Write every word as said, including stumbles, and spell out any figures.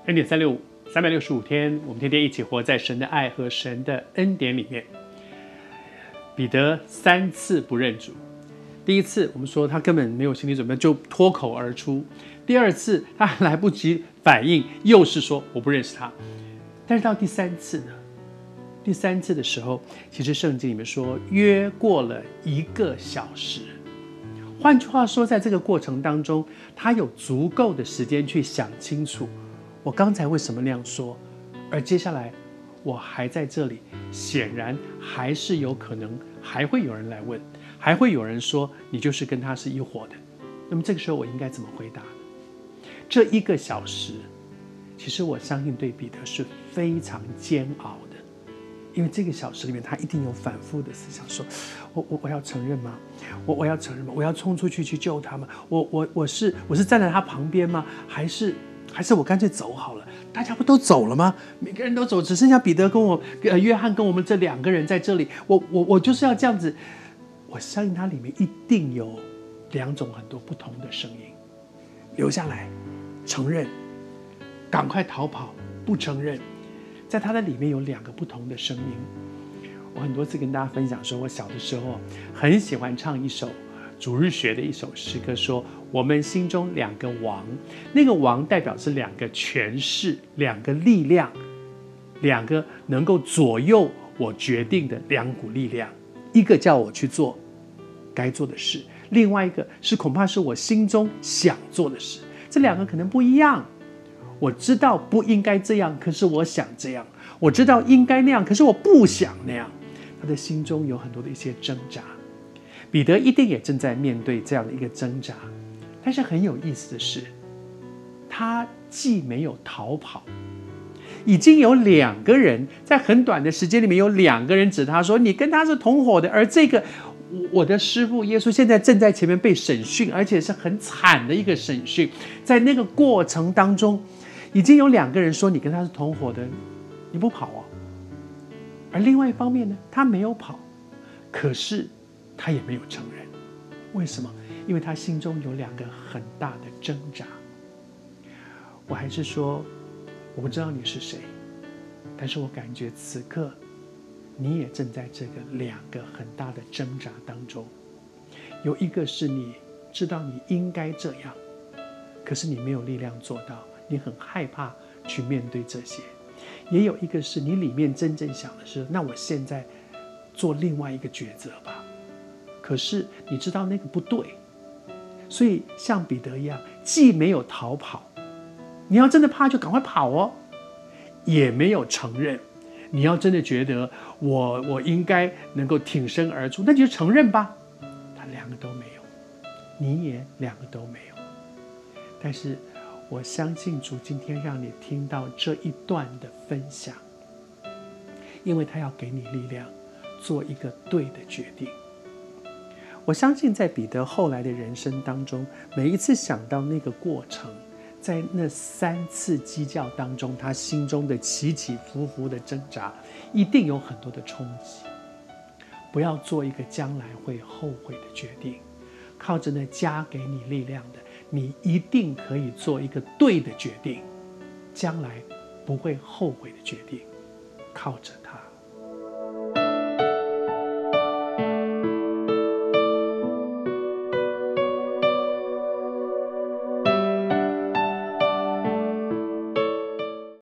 恩典三六五，三百六十五天，我们天天一起活在神的爱和神的恩典里面。彼得三次不认主，第一次我们说他根本没有心理准备就脱口而出，第二次他还来不及反应，又是说我不认识他。但是到第三次呢？第三次的时候，其实圣经里面说约过了一个小时。换句话说，在这个过程当中，他有足够的时间去想清楚，我刚才为什么那样说，而接下来我还在这里，显然还是有可能还会有人来问，还会有人说你就是跟他是一伙的。那么这个时候我应该怎么回答呢？这一个小时，其实我相信对彼得是非常煎熬的。因为这个小时里面，他一定有反复的思想，说：“我我我要承认吗？我我要承认吗？我要冲出去去救他吗？我我我是我是站在他旁边吗？还是还是我干脆走好了？大家不都走了吗？每个人都走，只剩下彼得跟我、呃、约翰跟我们这两个人在这里。我我我就是要这样子。我相信他里面一定有两种很多不同的声音：留下来，承认，赶快逃跑，不承认。”在他的里面有两个不同的声音。我很多次跟大家分享说，我小的时候很喜欢唱一首主日学的一首诗歌，说我们心中两个王，那个王代表是两个权势，两个力量，两个能够左右我决定的两股力量，一个叫我去做该做的事，另外一个是恐怕是我心中想做的事，这两个可能不一样。我知道不应该这样，可是我想这样；我知道应该那样，可是我不想那样。他的心中有很多的一些挣扎，彼得一定也正在面对这样的一个挣扎。但是很有意思的是，他既没有逃跑，已经有两个人在很短的时间里面有两个人指他说：“你跟他是同伙的。”而这个我的师父耶稣现在正在前面被审讯，而且是很惨的一个审讯。在那个过程当中，已经有两个人说你跟他是同伙的，你不跑哦。而另外一方面呢，他没有跑，可是他也没有承认。为什么？因为他心中有两个很大的挣扎。我还是说，我不知道你是谁，但是我感觉此刻你也正在这个两个很大的挣扎当中。有一个是你知道你应该这样，可是你没有力量做到，你很害怕去面对这些。也有一个是你里面真正想的是，那我现在做另外一个抉择吧，可是你知道那个不对，所以像彼得一样，既没有逃跑，你要真的怕就赶快跑哦，也没有承认，你要真的觉得我我应该能够挺身而出，那就承认吧。他两个都没有，你也两个都没有。但是我相信主今天让你听到这一段的分享，因为他要给你力量做一个对的决定。我相信在彼得后来的人生当中，每一次想到那个过程，在那三次鸡叫当中，他心中的起起伏伏的挣扎，一定有很多的冲击。不要做一个将来会后悔的决定，靠着那加给你力量的，你一定可以做一个对的决定，将来不会后悔的决定，靠着它。